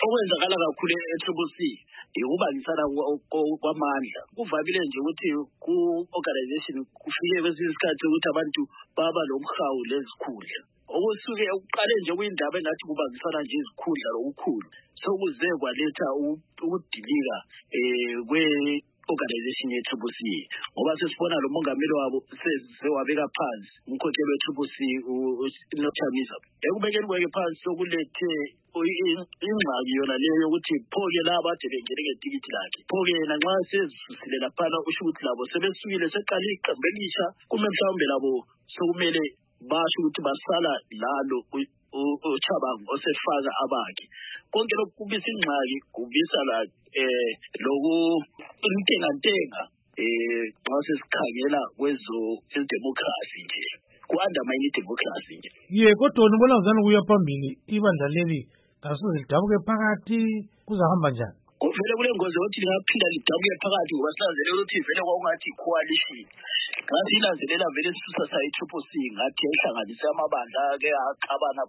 okwenzakala kakhulu e-Triple C ukubangisana kwamandla. Kuvamile nje ukuthi ku-organization kufike kwesinye isikhathi ukuthi abantu baba lomhawu lezikhundla. Okusuke ukuqale nje kuyindaba engathi kubangisana nje izikhundla lokukhulu. Sokuze kwaletha ukudilika organization ye-Triple C ngoba sesibona lo mongameli wabo sewabeka phansi umkhokheli we-Triple C uNochamisa. Ekubekeni kwakhe phansi sokulethe ingxaki yona leyo yokuthi pho-ke laba ade bengene ngetikiti lakhe. Pho-ke yena nxa sezisusile laphana usho ukuthi labo sebesukile seqale iqembu elisha kume mhlawumbe labo sokumele basho ukuthi basala lalo uChabangu osefaka abakhe. Konke lokhu kubisa ingxaki kubisa la intenga nxa sesikhangela kwezodemocracy nje ku-undermine idemocracy nje. Kodwa ubona ngani kuya phambili ibandla leli ngasuze lidabuke phakathi kuzahamba njani? Kuvele kule ngozi yokuthi lingaphinda lidabuke phakathi ngoba silanzelela ukuthi vele kwakungathi coalition. Ngathi ilanzelela vele sisusa sayi-Triple C ngathi ihlanganise amabandla ake axabana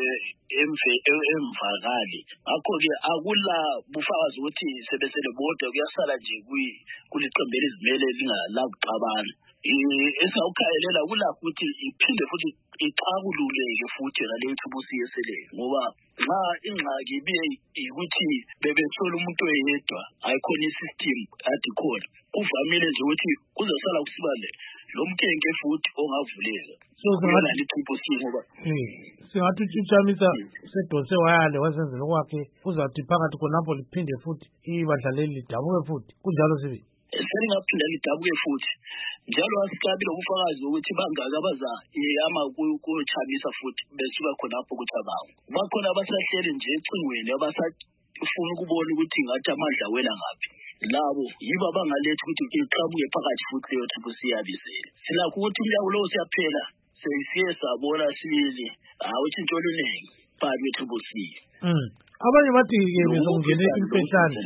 emvakali. Ngakho-ke akula bufakazi ukuthi sebesele bodwa kuyasala nje kuliqembu elizimele lingalakuxabana. Esawukhayelela kulapho ukuthi iphinde futhi ixakululeke futhi ngale Triple C eseleyo ngoba nxa ingxaki ibiye ukuthi bebethola umuntu oyedwa ayikhona isystem ade khona. Kuvamile nje ukuthi kuzosala kusiba lo mkenke futhi ongavuleka. Ngala le-Triple C ngoba singathi uNochamisa sedonse wayale wasenzela okwakhe kuzathi phakathi khonapho liphinde futhi ibandla leli lidabuke futhi kunjalo sibi. Selingaphinda lidabuke futhi njalo asikabile ubufakazi ukuthi bangaka abaza iyama kuNochamisa futhi besuka khonapho kuChabangu. Bakhona abasahleli nje ecingweni abasafuna ukubona ukuthi ngathi amandla wela ngaphi. Labo yibo abangalethi ukuthi iqhabuke phakathi futhi leyo Triple C yabizela. Silakho ukuthi umnyaka lo siyaphela sesiye sabona sibili utshintsho oluningi phakathi kwe-Triple C. Abanye bathi-ke bezongena impeshana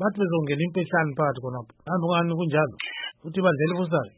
phakathi khonapho. Ngani kunjalo futhi bandlela busana?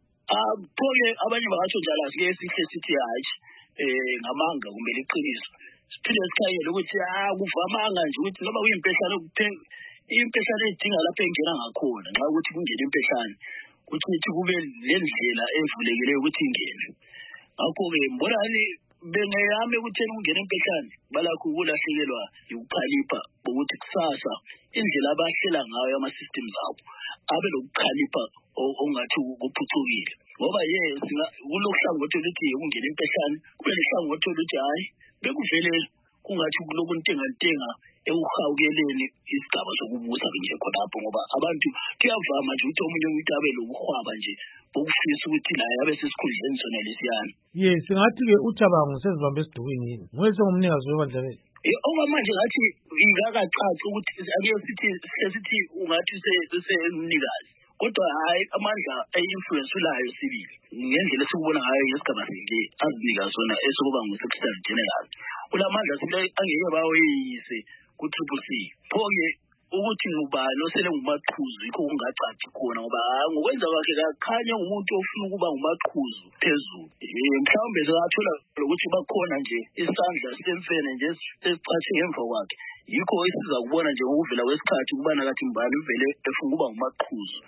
Pho-ke abanye bangatsho njalo asike sihle sithi hayi ngamanga kumbe liqiniso. Siphinde sikhayele ukuthi kuvamanga nje ukuthi noma kuyimpeshana impeshana edinga lapho engena ngakhona nxa ukuthi kungena impeshana ukuthi kube lendlela evulekileyo ukuthi ingene. Ngakho-ke mbonani bengeyame ukutheni kungena impeshana balakho ukulahlekelwa ukukhalipha ukuthi kusasa indlela abahlela ngayo ama-systems abo abe lokukhalipha ongathi kuphucukile ngoba kulohlangothi oluthi kungena impeshana kube lehlangothi oluthi hayi bekuvele kungathi kuloku ntenga ekuhawukeleni isigaba sokubusa nje khonapho ngoba abantu kuyavama nje ukuthi omunye umuntu abe lokuhwaba nje ukufisa ukuthi naye abe sesikhundleni sona lesiyana. Singathi-ke uChabangu sezibambe esidukwini yini ngoba sengumnikazi webandla leli. Okwamanje ngathi ingakacaci ukuthi ake sithi ungathi usengumnikazi kodwa hayi amandla e-influence ulayo sibili ngendlela esikubona ngayo ngesigaba sinje azinika sona esokuba ngu-Secretary General. Ulamandla sibili angeke bawoyise ku-Triple C. Pho-ke ukuthi ngubani osele ngumaqhuzu yikho kungacaci khona ngoba ngokwenza kwakhe kakhanya ngumuntu ofuna ukuba ngumaqhuzu phezulu. Mhlawumbe sekathola ukuthi bakhona nje isandla semfene nje esicatshe ngemva kwakhe yikho esiza kubona nje ngokuvela kwesikhathi ukubana kathi mbani uvele efuna ukuba ngumaqhuzu.